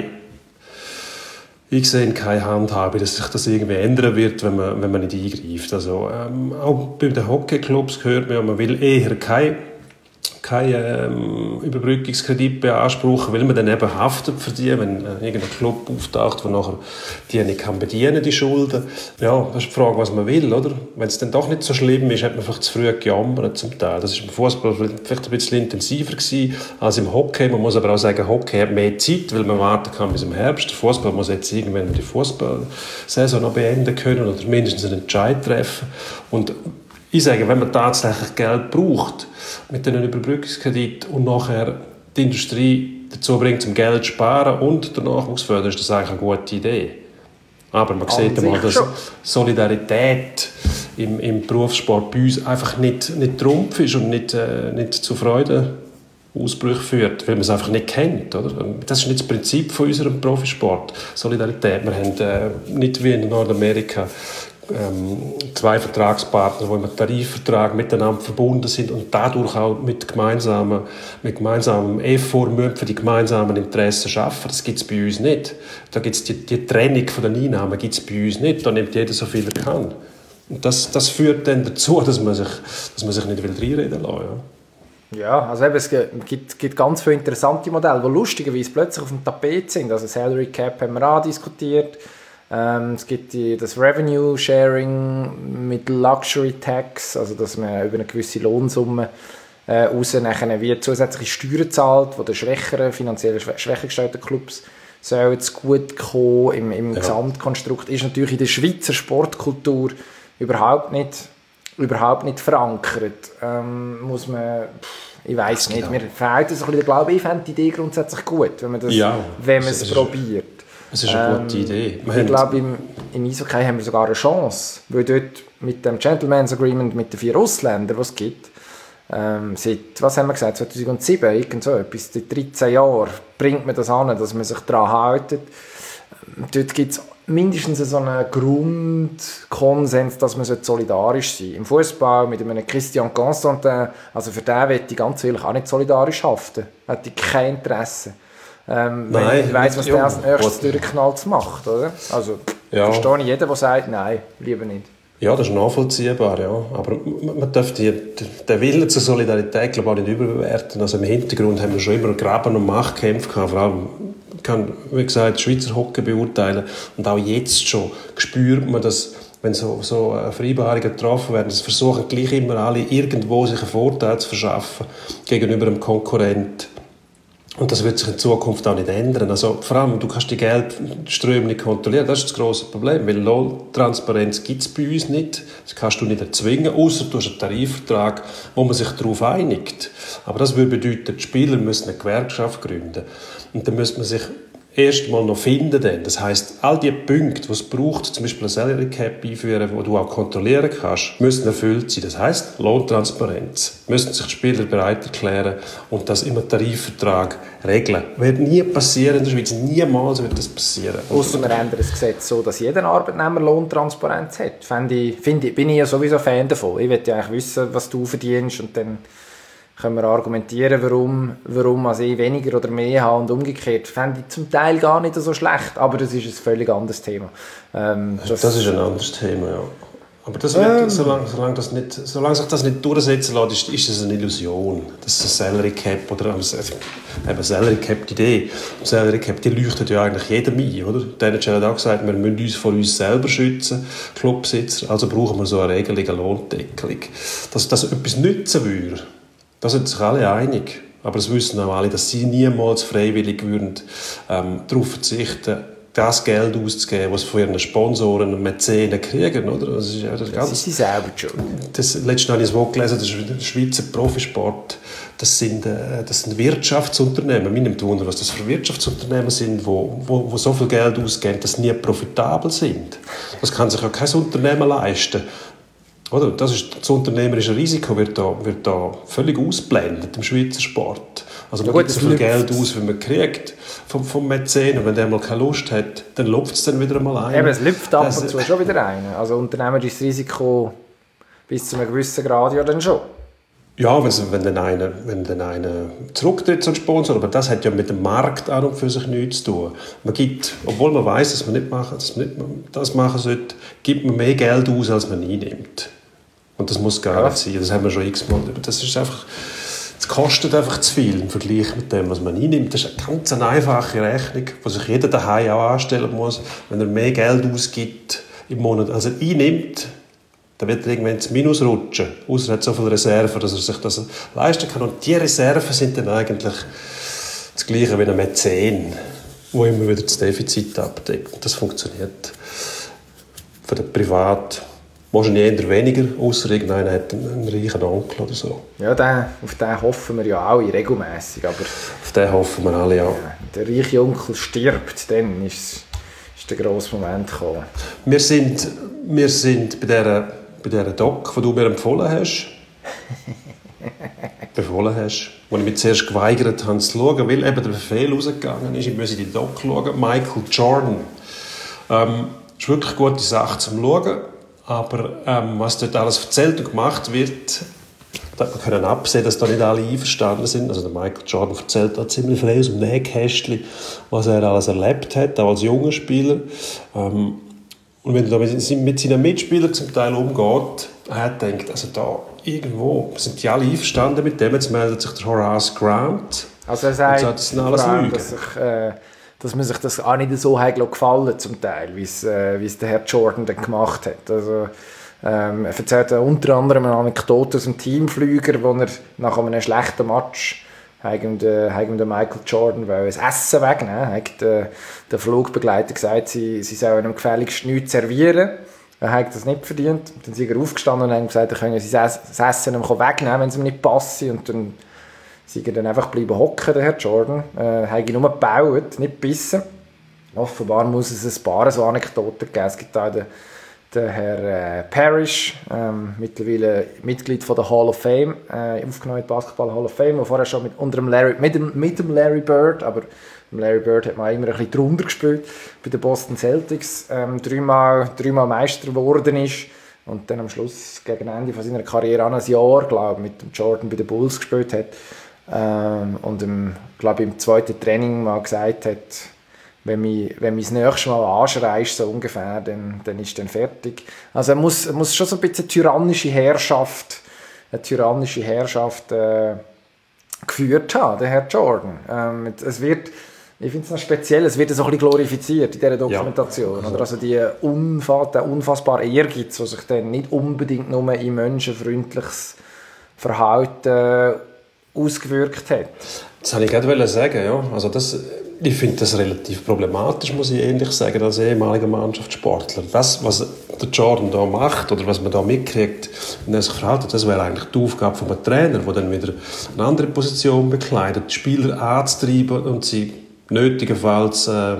Ich sehe keine Handhabe, dass sich das irgendwie ändern wird, wenn man, wenn man nicht eingreift. Also, ähm, auch bei den Hockeyclubs gehört man, man will eher keine, keine ähm, Überbrückungskredit beanspruchen, weil man dann eben haftet für die, wenn äh, irgendein Club auftaucht, der nachher die nicht kann bedienen, die Schulden. Ja, das ist die Frage, was man will, oder? Wenn es dann doch nicht so schlimm ist, hat man vielleicht zu früh gejammert zum Teil. Das ist im Fußball vielleicht ein bisschen intensiver gewesen als im Hockey. Man muss aber auch sagen, Hockey hat mehr Zeit, weil man warten kann bis im Herbst. Der Fußball muss jetzt irgendwann die Fußballsaison noch beenden können oder mindestens einen Entscheid treffen. Und ich sage, wenn man tatsächlich Geld braucht mit einem Überbrückungskredit und nachher die Industrie dazu bringt, zum Geld zu sparen und den Nachwuchs zu fördern, ist das eigentlich eine gute Idee. Aber man sieht einmal, dass Solidarität im, im Berufssport bei uns einfach nicht, nicht Trumpf ist und nicht, äh, nicht zu Freudenausbrüchen führt, weil man es einfach nicht kennt. Oder? Das ist nicht das Prinzip von unserem Profisport, Solidarität. Wir haben äh, nicht wie in Nordamerika ähm, zwei Vertragspartner, die im Tarifvertrag miteinander verbunden sind und dadurch auch mit gemeinsamen, mit gemeinsamem Effort für die gemeinsamen Interessen arbeiten. Das gibt es bei uns nicht. Da gibt's die, die Trennung von den Einnahmen gibt es bei uns nicht. Da nimmt jeder so viel er kann. Und das, das führt dann dazu, dass man sich, dass man sich nicht will reinreden lassen will. Ja. Ja, also eben, es gibt, gibt ganz viele interessante Modelle, die lustigerweise plötzlich auf dem Tapet sind. Also Salary Cap haben wir auch diskutiert. Ähm, es gibt die, das Revenue Sharing mit Luxury Tax, also dass man über eine gewisse Lohnsumme äh, raus nachher wie zusätzliche Steuern zahlt, die den schwächeren, finanziell schwächer gestellten Clubs sollen zu gut kommen im, im ja. Gesamtkonstrukt. Ist natürlich in der Schweizer Sportkultur überhaupt nicht, überhaupt nicht verankert. Ähm, muss man... Pff, ich weiss nicht, mir fehlt das ein bisschen. Ich glaube, ich fände die Idee grundsätzlich gut, wenn man, das, ja, wenn man es probiert. Es ist eine gute ähm, Idee. Wir ich glaube, im, im Eishockey haben wir sogar eine Chance, weil dort mit dem Gentleman's Agreement mit den vier Ausländern, was es gibt, ähm, seit, was haben wir gesagt, zweitausendsieben, irgend so etwas, seit dreizehn Jahren bringt man das an, dass man sich daran hält. Dort gibt es mindestens so einen Grundkonsens, dass man solidarisch sein sollte. Im Fußball mit einem Christian Constantin, also für den möchte ich ganz ehrlich auch nicht solidarisch haften. Hätte ich kein Interesse. Ähm, nein, wenn ich weiss, was ja, der als nächstes durchknallt macht, oder? Also, ja. verstehe ich jeden, der sagt, nein, lieber nicht. Ja, das ist nachvollziehbar, ja. Aber man darf die, den Willen zur Solidarität, glaube ich, auch nicht überbewerten. Also im Hintergrund haben wir schon immer Graben- und Machtkämpfe gehabt. Vor allem, ich kann, wie gesagt, Schweizer Hockey beurteilen. Und auch jetzt schon spürt man, dass, wenn so, so Vereinbarungen getroffen werden, dass versuchen gleich immer alle irgendwo sich einen Vorteil zu verschaffen gegenüber einem Konkurrent. Und das wird sich in Zukunft auch nicht ändern. Also, vor allem, du kannst die Geldströme nicht kontrollieren. Das ist das grosse Problem, weil Lohntransparenz gibt es bei uns nicht. Das kannst du nicht erzwingen, außer du hast einen Tarifvertrag, wo man sich darauf einigt. Aber das würde bedeuten, die Spieler müssen eine Gewerkschaft gründen. Und dann müsste man sich erst mal noch finden. Dann. Das heisst, all die Punkte, die es braucht, zum Beispiel eine Salary Cap einführen, die du auch kontrollieren kannst, müssen erfüllt sein. Das heisst, Lohntransparenz. Müssen sich die Spieler bereit erklären und das im Tarifvertrag regeln. Das wird nie passieren in der Schweiz. Niemals wird das passieren. Ausser wir ändern das Gesetz so, dass jeder Arbeitnehmer Lohntransparenz hat. Find ich, find ich, bin ich ja sowieso Fan davon. Ich will ja eigentlich wissen, was du verdienst und dann können wir argumentieren, warum, warum also ich weniger oder mehr habe und umgekehrt. Fände ich zum Teil gar nicht so schlecht, aber das ist ein völlig anderes Thema. Ähm, das, das ist ein anderes Thema, ja. Aber das wird, ähm, solange, solange, das nicht, solange sich das nicht durchsetzen lässt, ist, ist das eine Illusion. Das ist ein Salary Cap oder eben Salary Cap, die Idee. Salary Cap, die leuchtet ja eigentlich jedem ein, oder? Der N H L hat auch gesagt, wir müssen uns vor uns selber schützen, Clubbesitzer, also brauchen wir so eine Regelung, eine Lohndeckelung. Dass das etwas nützen würde, da sind sich alle einig. Aber es wissen auch alle, dass sie niemals freiwillig würden, ähm, darauf verzichten, das Geld auszugeben, was sie von ihren Sponsoren und Mäzenen kriegen. Oder? Das ist, ja, das das ist sie selber schon. Das, letztens habe ich ein Wort gelesen, das ist der Schweizer Profisport. Das sind, äh, das sind Wirtschaftsunternehmen. Mir nimmt Wunder, was das für Wirtschaftsunternehmen sind, die wo, wo, wo so viel Geld ausgeben, dass sie nie profitabel sind. Das kann sich ja kein Unternehmen leisten. Oder? Das, ist, das unternehmerische Risiko wird da, wird da völlig ausblendet im Schweizer Sport. Also man ja, gut, gibt so viel Geld aus, wie man kriegt vom, vom Mäzen. Und wenn der mal keine Lust hat, dann lupft es dann wieder mal ein. Eben, es lüpft ab und zu schon wieder ein. Also unternehmerisches Risiko bis zu einem gewissen Grad ja dann schon. Ja, wenn dann einer, wenn dann einer zurücktritt zum Sponsor, aber das hat ja mit dem Markt an und für sich nichts zu tun. Man gibt, obwohl man weiss, dass man nicht machen, dass man nicht das machen sollte, gibt man mehr Geld aus, als man einnimmt. Und das muss gar ja. nicht sein. Das haben wir schon x-mal. Das ist einfach, es kostet einfach zu viel im Vergleich mit dem, was man einnimmt. Das ist eine ganz einfache Rechnung, die sich jeder daheim auch anstellen muss. Wenn er mehr Geld ausgibt im Monat, als er einnimmt, dann wird er irgendwann ins Minus rutschen. Ausser er hat so viele Reserven, dass er sich das leisten kann. Und diese Reserven sind dann eigentlich das Gleiche wie ein Mäzen, der immer wieder das Defizit abdeckt. Das funktioniert für den Privat wahrscheinlich eher weniger, ausser irgendeiner hat einen, einen reichen Onkel oder so. Ja, den, auf den hoffen wir ja alle regelmässig. Aber auf den hoffen wir alle, ja. ja. Der reiche Onkel stirbt, dann ist, ist der grosse Moment gekommen. Wir sind, wir sind bei dieser, bei dieser Doc, die du mir empfohlen hast, befohlen hast, wo ich mich zuerst geweigert habe zu schauen, weil eben der Befehl rausgegangen ist, ich muss in die Doc schauen, Michael Jordan. Ähm, ist wirklich eine gute Sache zum Schauen. Aber ähm, was dort alles erzählt und gemacht wird, da man können absehen, dass da nicht alle einverstanden sind. Also der Michael Jordan erzählt da ziemlich viel aus dem Nähkästchen, was er alles erlebt hat, auch als junger Spieler. Ähm, und wenn er da mit seinen Mitspielern zum Teil umgeht, er denkt, also da irgendwo sind die alle einverstanden mit dem. Jetzt meldet sich der Horace Grant. Also er sagt, und sagt, das sind alles allem, Lügen. dass, ich, äh, dass man sich das auch nicht so hat gefallen zum Teil, wie es äh, der Herr Jordan dann gemacht hat. Also, ähm, er erzählt unter anderem eine Anekdote aus dem Teamflüger, wo er nach einem schlechten Match haben den Michael Jordan ein Essen wegnehmen. Hat der, der Flugbegleiter gesagt, sie, sie sollen ihm gefälligst nichts servieren. Er hat das nicht verdient. Dann sind er aufgestanden und haben gesagt, er könne sein Essen ihm wegnehmen, wenn es ihm nicht passt. Und dann sind er dann einfach bleiben hocken, der Herr Jordan. Er hat ihn nur gebaut, nicht gebissen. Offenbar muss es ein paar so Anekdoten geben. Es gibt auch den, den Herr äh, Parrish, ähm, mittlerweile Mitglied von der Hall of Fame, äh, aufgenommen in die Basketball Hall of Fame, der vorher schon mit, unter dem Larry, mit, dem, mit dem Larry Bird, aber mit Larry Bird hat man immer ein bisschen drunter gespielt, bei den Boston Celtics, ähm, dreimal, dreimal Meister geworden ist und dann am Schluss gegen Ende von seiner Karriere an ein Jahr, glaube ich, mit dem Jordan bei den Bulls gespielt hat ähm, und im, glaube ich, im zweiten Training mal gesagt hat, wenn mich, wenn mich das nächste Mal anschreist, so ungefähr, dann, dann ist dann fertig. Also er muss, er muss schon so ein bisschen tyrannische Herrschaft, eine tyrannische Herrschaft äh, geführt haben, der Herr Jordan. Ähm, es wird, ich finde es noch speziell, es wird so ein bisschen glorifiziert in dieser Dokumentation. Ja. Oder also die unfass, der unfassbare Ehrgeiz, der sich dann nicht unbedingt nur in menschenfreundliches Verhalten ausgewirkt hat. Das wollte ich gerade sagen, ja. Also das, ich finde das relativ problematisch, muss ich ehrlich sagen, als ehemaliger Mannschaftssportler. Das, was der Jordan da macht, oder was man da mitkriegt, wenn er sich verhält, das wäre eigentlich die Aufgabe von einem Trainer, der dann wieder eine andere Position bekleidet, die Spieler anzutreiben und sie nötigenfalls äh,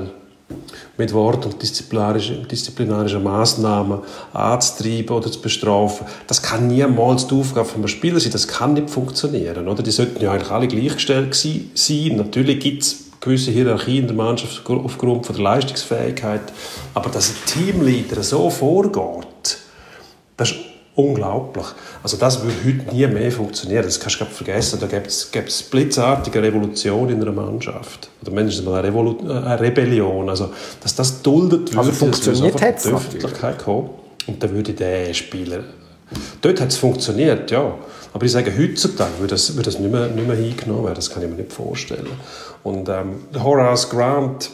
mit Wort und disziplinarischen, disziplinarischen Massnahmen anzutreiben oder zu bestrafen. Das kann niemals die Aufgabe von einem Spieler sein. Das kann nicht funktionieren. Oder? Die sollten ja eigentlich alle gleichgestellt sein. Natürlich gibt es gewisse Hierarchie in der Mannschaft aufgrund von der Leistungsfähigkeit. Aber dass ein Teamleader so vorgeht, das ist unglaublich. Also das würde heute nie mehr funktionieren. Das kannst du vergessen. Da gibt es blitzartige Revolution in einer Mannschaft. Oder mindestens mal eine, Revolu- eine Rebellion. Also, dass das duldet würde, also funktioniert hat es in die Öffentlichkeit kommen. Und dann würde der Spieler... Dort hat es funktioniert, ja. Aber ich sage, heutzutage würde das, würde das nicht, mehr, nicht mehr hingenommen werden. Das kann ich mir nicht vorstellen. Und ähm, Horace Grant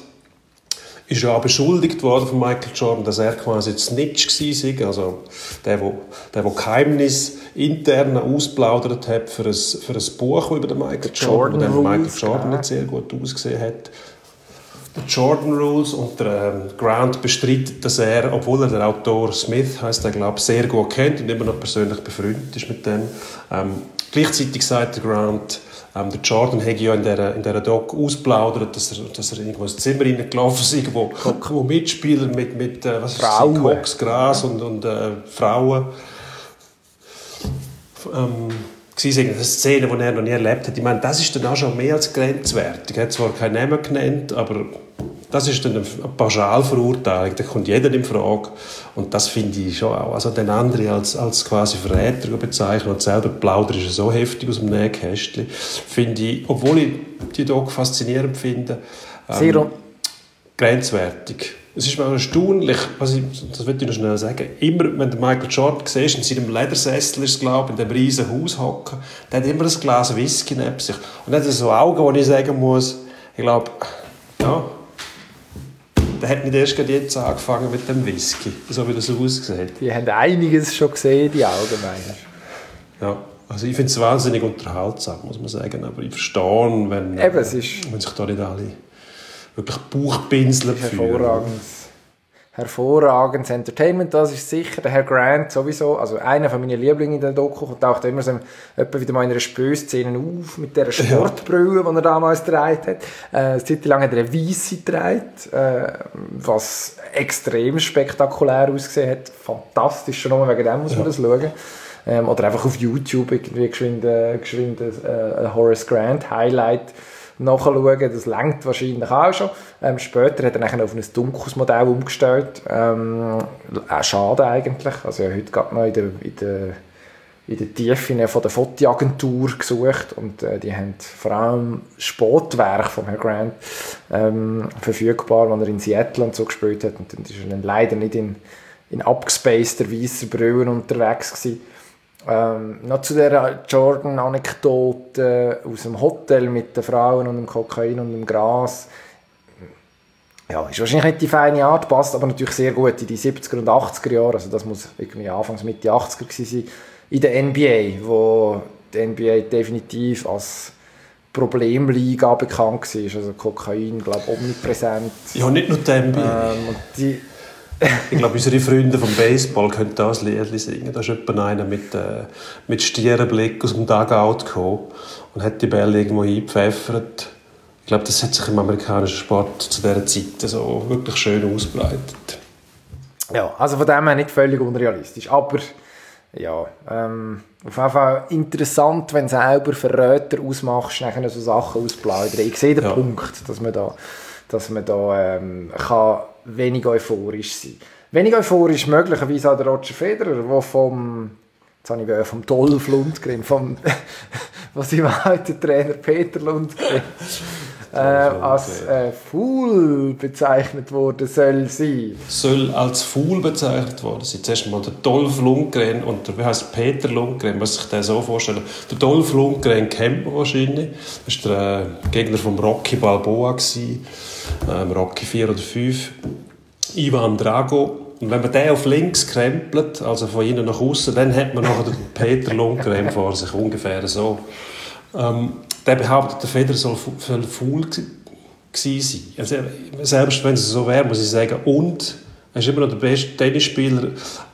ist ja auch beschuldigt worden von Michael Jordan, dass er quasi Snitch war, also der, der, der, der Geheimnis intern ausplaudert hat für ein, für ein Buch über den Michael Jordan, Jordan wo Michael Jordan nicht sehr gut ausgesehen hat. Die Jordan Rules, und der ähm, Grant bestreitet, dass er, obwohl er den Autor Smith heisst, er glaube sehr gut kennt und immer noch persönlich befreundet ist mit dem. Ähm, gleichzeitig sagt der Grant, Ähm, der Jordan hat ja in dieser, in dieser Doc ausplaudert, dass er, dass er irgendwo ins Zimmer reingelaufen ist, wo, wo Mitspieler mit, mit äh, was Frauen. Ist, Koks, Gras und, und äh, Frauen ähm, eine Szene, die er noch nie erlebt hat. Ich meine, das ist dann auch schon mehr als grenzwertig. Er hat zwar keinen Namen genannt, aber das ist dann eine Pauschalverurteilung. Da kommt jeder in Frage. Und das finde ich schon auch. Also den anderen als, als quasi Verräter bezeichnen und selber plaudern ist so heftig aus dem Nähkästchen. Finde ich, obwohl ich die Doc faszinierend finde, ähm, grenzwertig. Es ist mir erstaunlich, was ich, das will ich noch schnell sagen, immer, wenn du Michael Jordan siehst, in seinem Ledersessel ist, glaube ich, in diesem riesen Haus hocken, der hat immer ein Glas Whisky neben sich. Und dann hat er so Augen, wo ich sagen muss, ich glaube, ja, der hat nicht erst jetzt angefangen mit dem Whisky, so wie das aussieht. Die haben einiges schon gesehen, die Augen, meinst du? Ja, also ich finde es wahnsinnig unterhaltsam, muss man sagen, aber ich verstehe, wenn, Eben, es ist wenn sich da nicht alle wirklich Bauchpinsel führen. Hervorragendes, hervorragendes Entertainment, das ist sicher. Der Herr Grant sowieso, also einer von meinen Lieblingen in der Doku, und taucht immer so etwa wieder mal in einer Spösszene auf, mit dieser Sportbrille, die er damals getragen hat. Äh, eine Zeit lang hat er eine weisse getragen, äh, was extrem spektakulär ausgesehen hat. Fantastisch, schon nur wegen dem muss man ja. das schauen. Ähm, oder einfach auf YouTube irgendwie geschwind, äh, geschwind äh, ein Horace Grant Highlight, nachschauen. Das reicht wahrscheinlich auch schon. Ähm, später hat er dann auf ein dunkles Modell umgestellt. Ähm, auch schade eigentlich. Also ja, heute gerade noch in der, in der, in der Tiefe von der Fotoagentur gesucht und äh, die haben vor allem Sportwerk von Herrn Grant ähm, verfügbar, wenn er in Seattle und so gespielt hat. Und dann ist er dann leider nicht in, in abgespaceder weißer Brille unterwegs gewesen. Ähm, noch zu der Jordan-Anekdote aus dem Hotel mit den Frauen und dem Kokain und dem Gras. Ja, ist wahrscheinlich nicht die feine Art, passt aber natürlich sehr gut in die siebziger und achtziger Jahre. Also das muss irgendwie Anfangs Mitte achtziger gewesen sein. In der N B A, wo die N B A definitiv als Problemliga bekannt war. Also Kokain, glaube ich, omnipräsent. Ja, nicht nur die N B A. Ähm, und die Ich glaube, unsere Freunde vom Baseball können das Lied singen. Da ist jemand einer mit, äh, mit Stierenblick aus dem Dugout gekommen und hat die Bälle irgendwo eingepfeffert. Ich glaube, das hat sich im amerikanischen Sport zu dieser Zeit so wirklich schön ausgebreitet. Ja, also von dem her nicht völlig unrealistisch. Aber ja, ähm, auf jeden Fall interessant, wenn du selber Verräter ausmachst, nachher so Sachen ausplaudern. Ich sehe den Ja. Punkt, dass man da, dass man da ähm, kann wenig euphorisch sein kann. Wenig euphorisch möglicherweise auch der Roger Federer, der vom, jetzt habe ich vom Dolph Lundgren, vom, was ich war, der Trainer Peter Lundgren, äh, als äh, Fool bezeichnet worden soll sein. Soll als Fool bezeichnet worden sein. Zuerst mal der Dolph Lundgren und der, wie heisst Peter Lundgren, muss sich den so vorstellen. Der Dolph Lundgren kennt man wahrscheinlich. Das war der äh, Gegner von Rocky Balboa, ähm, Rocky vier oder fünf. Ivan Drago. Und wenn man den auf links krempelt, also von innen nach außen, dann hat man nachher den Peter Lundgren vor sich, ungefähr so. Ähm, der behauptet, der Federer soll faul gewesen sein. Also, selbst wenn es so wäre, muss ich sagen, und er ist immer noch der beste Tennisspieler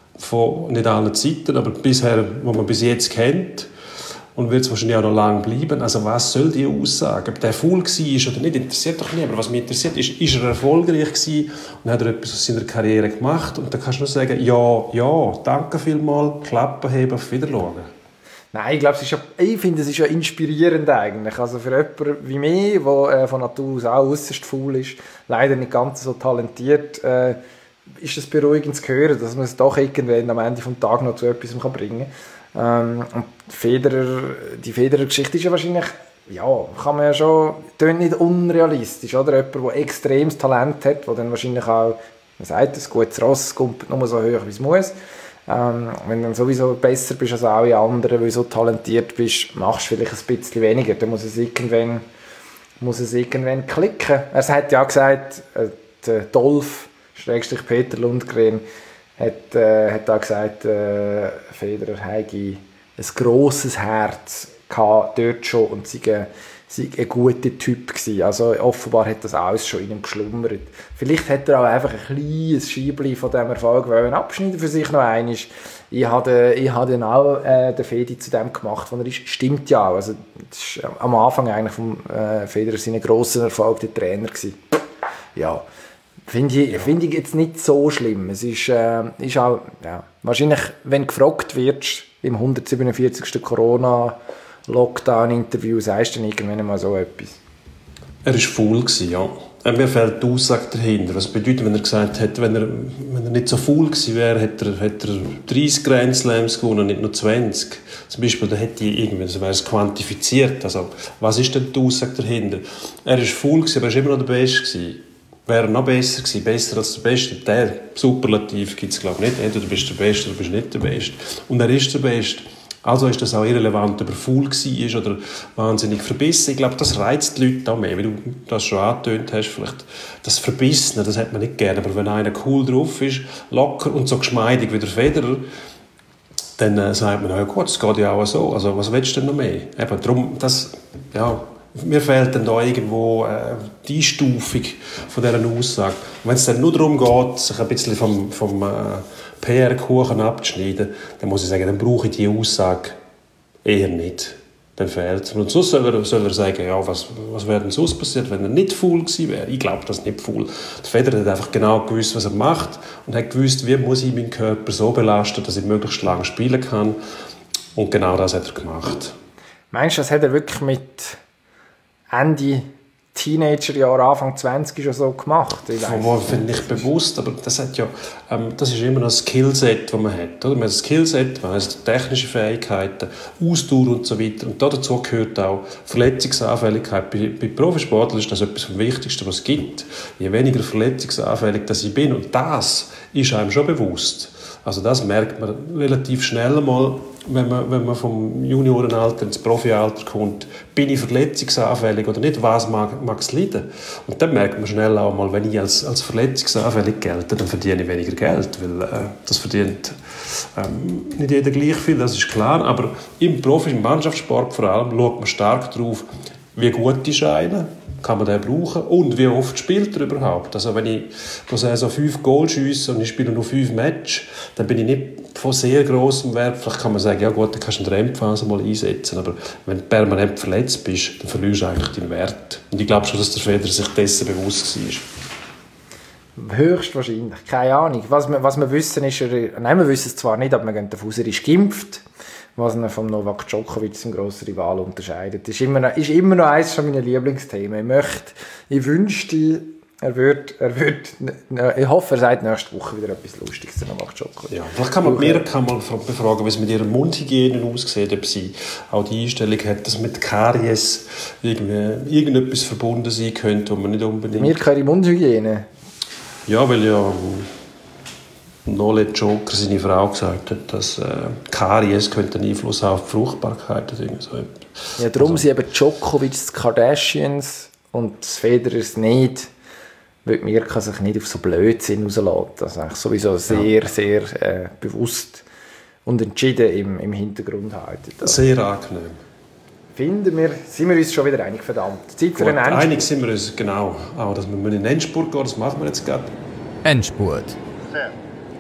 von nicht allen Zeiten, aber bisher, wo man bis jetzt kennt. Und wird es wahrscheinlich auch noch lange bleiben. Also was soll die Aussage? Ob der faul war oder nicht, interessiert doch niemand. Was mich interessiert, ist, ist er erfolgreich gewesen und hat er etwas aus seiner Karriere gemacht? Und dann kannst du nur sagen, ja, ja, danke vielmals, Klappe heben, auf Wiedersehen. Nein, ich glaube, ich finde, es ist ja inspirierend eigentlich. Also für jemanden wie mich, der äh, von Natur aus auch äußerst faul ist, leider nicht ganz so talentiert, äh, ist es beruhigend zu hören, dass man es doch irgendwann am Ende des Tages noch zu etwas bringen kann. Ähm, und die Federer, die Federer-Geschichte ist ja wahrscheinlich, ja, kann man ja schon, tönt nicht unrealistisch, oder? Jemand, der extremes Talent hat, der dann wahrscheinlich auch, man sagt, ein gutes Ross kommt nur so hoch, wie es muss. Ähm, wenn du dann sowieso besser bist als alle anderen, weil du so talentiert bist, machst du vielleicht ein bisschen weniger. Dann muss es irgendwann, muss es irgendwann klicken. Er hat ja auch gesagt, äh, der Dolph, Schrägstrich Peter Lundgren, hat, äh, hat auch gesagt, äh, Federer habe ein grosses Herz gehabt, dort schon und sei sei ein guter Typ gewesen. Also offenbar hat das alles schon in ihm geschlummert. Vielleicht hat er auch einfach ein kleines Scheibchen von diesem Erfolg wollen abschneiden für sich noch einmal. Ich habe, ich habe dann auch äh, den Fedi zu dem gemacht, wo er ist. Stimmt ja auch. Also, das war am Anfang eigentlich vom äh, Federer seinen grossen Erfolg der Trainer gewesen. Ja, finde ich, find ich jetzt nicht so schlimm. Es ist, äh, ist auch, ja, wahrscheinlich, wenn du gefragt wirst, im hundertsiebenundvierzigsten Corona Lockdown-Interview, sagst du dann irgendwann mal so etwas? Er war faul, ja. Mir fehlt die Aussage dahinter. Was bedeutet, wenn er gesagt hat, wenn er, wenn er nicht so faul gewesen wäre, hätte er, hätte er dreißig Grand Slams gewonnen, nicht nur zwanzig. Zum Beispiel, da hätte ich irgendwie, so wäre es quantifiziert. Also, was ist denn die Aussage dahinter? Er war faul, aber er war immer noch der Beste gewesen. Wäre er noch besser gewesen, besser als der Beste. Der Superlativ gibt es, glaube ich, nicht. Entweder du bist der Beste oder du bist nicht der Beste. Und er ist der Beste. Also ist das auch irrelevant, ob er faul war oder wahnsinnig verbissen. Ich glaube, das reizt die Leute auch mehr, wie du das schon angetönt hast. Vielleicht das Verbissene, das hat man nicht gerne. Aber wenn einer cool drauf ist, locker und so geschmeidig wie der Federer, dann äh, sagt man, ja gut, es geht ja auch so. Also was willst du denn noch mehr? Eben, darum, das, ja, mir fehlt dann da irgendwo äh, die Einstufung von dieser Aussage. Und wenn es dann nur darum geht, sich ein bisschen vom, vom äh, P R-Kuchen abzuschneiden, dann muss ich sagen, dann brauche ich diese Aussage eher nicht. Dann fehlt es. Und sonst soll er, soll er sagen, ja, was, was wäre denn sonst passiert, wenn er nicht faul gewesen wäre? Ich glaube, das ist nicht faul. Der Federer hat einfach genau gewusst, was er macht und hat gewusst, wie muss ich meinen Körper so belasten, dass ich möglichst lange spielen kann. Und genau das hat er gemacht. Meinst du, das hat er wirklich mit Ende Teenagerjahren, Anfang zwanzig schon so gemacht. Von finde ich bewusst, aber das, hat ja, ähm, das ist immer noch ein Skillset, das man hat. Oder? Man hat ein Skillset, man hat technische Fähigkeiten, Ausdauer und so weiter. Und dazu gehört auch Verletzungsanfälligkeit. Bei, bei Profisportlern ist das etwas vom Wichtigsten, was es gibt. Je weniger verletzungsanfällig dass ich bin, und das ist einem schon bewusst. Also das merkt man relativ schnell mal, wenn man, wenn man vom Juniorenalter ins Profialter kommt. Bin ich verletzungsanfällig oder nicht? Was mag, mag es leiden? Und dann merkt man schnell auch mal, wenn ich als, als verletzungsanfällig gelte, dann verdiene ich weniger Geld, weil äh, das verdient ähm, nicht jeder gleich viel, das ist klar. Aber im Profi, im Mannschaftssport vor allem, schaut man stark darauf, wie gut ist einer, kann man den brauchen und wie oft spielt er überhaupt. Also wenn ich pro Saison fünf Goal schiesse und ich spiele nur fünf Matches, dann bin ich nicht von sehr grossem Wert. Vielleicht kann man sagen, ja gut, dann kannst du eine Rennphase mal einsetzen, aber wenn du permanent verletzt bist, dann verlierst du eigentlich deinen Wert. Und ich glaube schon, dass der Federer sich dessen bewusst war. Höchstwahrscheinlich, keine Ahnung. Was wir, was wir wissen ist, er, nein, wir wissen es zwar nicht, aber wir gehen davon aus, er ist geimpft. Was ihn von Novak Djokovic, zum grossen Rival, unterscheidet. Das ist immer noch, ist immer noch eines von meinen Lieblingsthemen. Ich möchte, ich wünschte, er würde, er würde, ich hoffe, er sagt nächste Woche wieder etwas Lustiges zu Novak Djokovic. Ja, vielleicht kann man Mirka mal befragen, wie es mit ihrer Mundhygiene aussieht, ob sie auch die Einstellung hat, dass mit Karies irgendwie irgendetwas verbunden sein könnte, wo man nicht unbedingt... Mirka, ihre Mundhygiene? Ja, weil ja... Nole Joker, seine Frau, gesagt hat, dass äh, Karies könnte einen Einfluss haben auf die Fruchtbarkeit. Oder so. Ja, darum also. sind eben Djokovic, die Kardashians und das Federer nicht, weil Mirka sich nicht auf so Blödsinn rauslässt. Das ist eigentlich sowieso sehr, ja. sehr äh, bewusst und entschieden im, im Hintergrund halten. Also. Sehr angenehm. Finden wir, sind wir uns schon wieder einig, verdammt. Zeit für einen Endspurt. Einig sind wir uns, genau. Auch, dass wir in den Endspurt gehen, das machen wir jetzt gerade. Endspurt. Fair.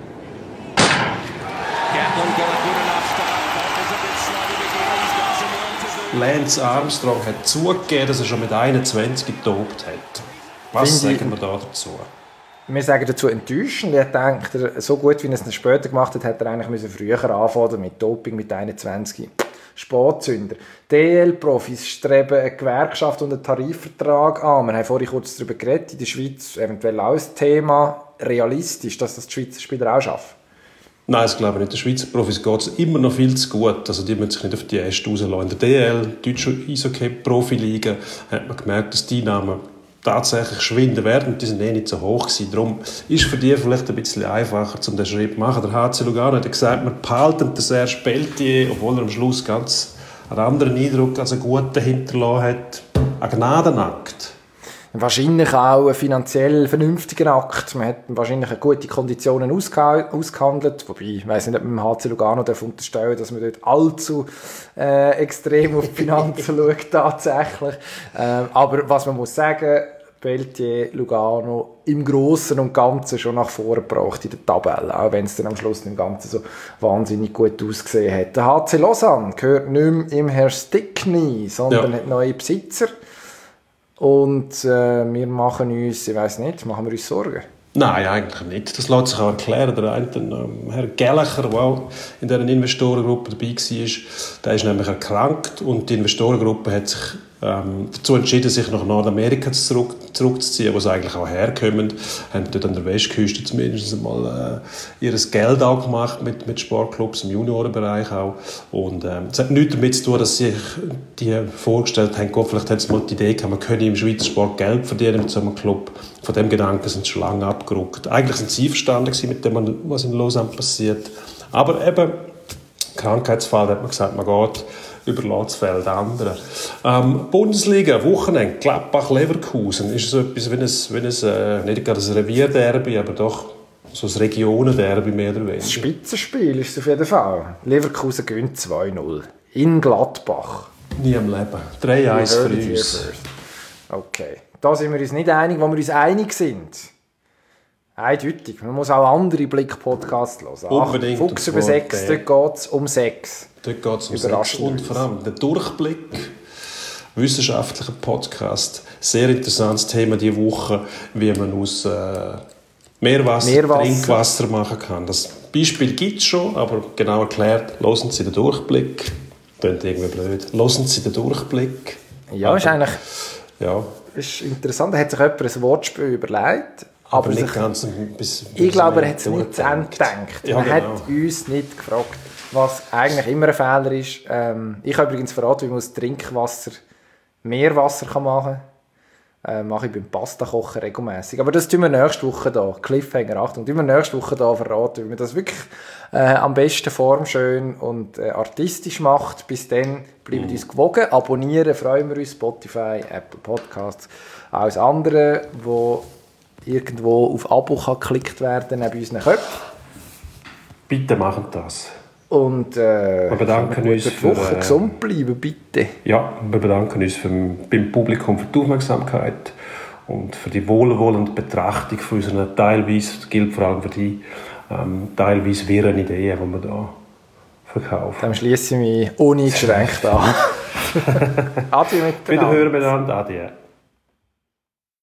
Lance Armstrong hat zugegeben, dass er schon mit einundzwanzig getobt hat. Was Finde sagen wir da dazu? Wir sagen dazu enttäuschend. Ich denke, so gut wie er es später gemacht hat, hätte er eigentlich früher anfangen mit Doping mit einundzwanzig. Spatzünder. D L-Profis streben eine Gewerkschaft und einen Tarifvertrag an. Wir haben vorhin kurz darüber geredet, in der Schweiz eventuell auch ein Thema. Realistisch, dass das die Schweizer Spieler auch schaffen? Nein, das glaube ich nicht. Den Schweizer Profis geht es immer noch viel zu gut. Also die müssen sich nicht auf die Äste rauslassen. In der D L, deutsche Eishockey-Profiliga, hat man gemerkt, dass die Einnahmen tatsächlich schwinden werden. Die sind eh nicht so hoch gewesen. Darum ist für die vielleicht ein bisschen einfacher, um diesen Schritt zu machen. Der H C Lugano hat gesagt, wir behalten den Serge Pelletier, obwohl er am Schluss ganz einen anderen Eindruck als einen guten hinterlassen hat. Ein Gnadenakt. Wahrscheinlich auch einen finanziell vernünftigen Akt. Man hat wahrscheinlich gute Konditionen ausgeha- ausgehandelt. Wobei, ich weiss nicht, ob man im H C Lugano unterstellen darf, dass man dort allzu äh, extrem auf die Finanzen schaut, tatsächlich. Ähm, aber was man muss sagen, Pelletier, Lugano im Grossen und Ganzen schon nach vorne gebracht in der Tabelle, auch wenn es dann am Schluss im Ganzen so wahnsinnig gut ausgesehen hat. Der H C Lausanne gehört nicht mehr im Herr Stickney, sondern ja. hat neue Besitzer. Und äh, wir machen uns, ich weiss nicht, machen wir uns Sorgen? Nein, eigentlich nicht. Das lässt sich auch erklären. Der eine, ähm, Herr Gallagher, der auch in dieser Investorengruppe dabei war, der ist nämlich erkrankt und die Investorengruppe hat sich ähm, dazu entschieden, sich nach Nordamerika zurück, zurückzuziehen, wo sie eigentlich auch herkommen. Haben dort an der Westküste zumindest einmal äh, ihr Geld auch gemacht mit, mit Sportclubs im Juniorenbereich auch. Und ähm, es hat nichts damit zu tun, dass sie sich die vorgestellt haben, Gott, vielleicht hat es mal die Idee gehabt, man könne im Schweizer Sport Geld verdienen mit so einem Club. Von dem Gedanken sind sie schon lange abgerückt. Eigentlich sind sie einverstanden mit dem, was in Lausanne passiert. Aber eben, Krankheitsfall, da hat man gesagt, man geht überlässt das Feld anderen. Ähm, Bundesliga, Wochenende, Gladbach-Leverkusen, ist so etwas wie ein, wie ein äh, nicht gerade ein Revierderby, aber doch so ein Regionenderby mehr oder weniger. Das Spitzenspiel ist es auf jeden Fall. Leverkusen gewinnt zwei null in Gladbach. Nie im Leben. drei eins für uns. Okay. Da sind wir uns nicht einig, wo wir uns einig sind. Eindeutig. Man muss auch andere Blick-Podcasts hören. Unbedingt. Ach, Fuchs über sechs, dort geht es um Sex. Dort geht es um Sex und vor allem der Durchblick. Wissenschaftlicher Podcast. Sehr interessantes Thema diese Woche, wie man aus äh, Meerwasser, Meerwasser Trinkwasser machen kann. Das Beispiel gibt es schon, aber genau erklärt, hören Sie den Durchblick. Klingt irgendwie blöd. Hören Sie den Durchblick. Ja, ist eigentlich... Ja. ist interessant. Da hat sich jemand ein Wortspiel überlegt. Aber, aber nicht sich, ganz bis, bis ich glaube, er hat es nicht zu Ende gedacht. Ja, Man genau. hat uns nicht gefragt, was eigentlich immer ein Fehler ist. Ähm, ich habe übrigens verraten, wie man aus Trinkwasser Meerwasser kann machen kann. Äh, mache ich beim Pasta-Kochen regelmäßig. Aber das tun wir nächste Woche da. Cliffhanger, Achtung, tun wir nächste Woche da verraten, wie man das wirklich äh, am besten formschön und äh, artistisch macht. Bis dann bleibt mm. uns gewogen. Abonnieren freuen wir uns. Spotify, Apple Podcasts, alles andere, wo irgendwo auf Abo kann geklickt werden neben unseren Köpfen. Bitte machen das. Und äh, wir bedanken uns für die Woche für, äh, gesund bleiben, bitte. Ja, wir bedanken uns für, beim Publikum für die Aufmerksamkeit und für die wohlwollende Betrachtung von unseren teilweise, das gilt vor allem für die ähm, teilweise wirren Ideen, die wir hier verkaufen. Dann schließe ich mich ohne eingeschränkt an. Adieu miteinander. Wiederhören miteinander. Adieu.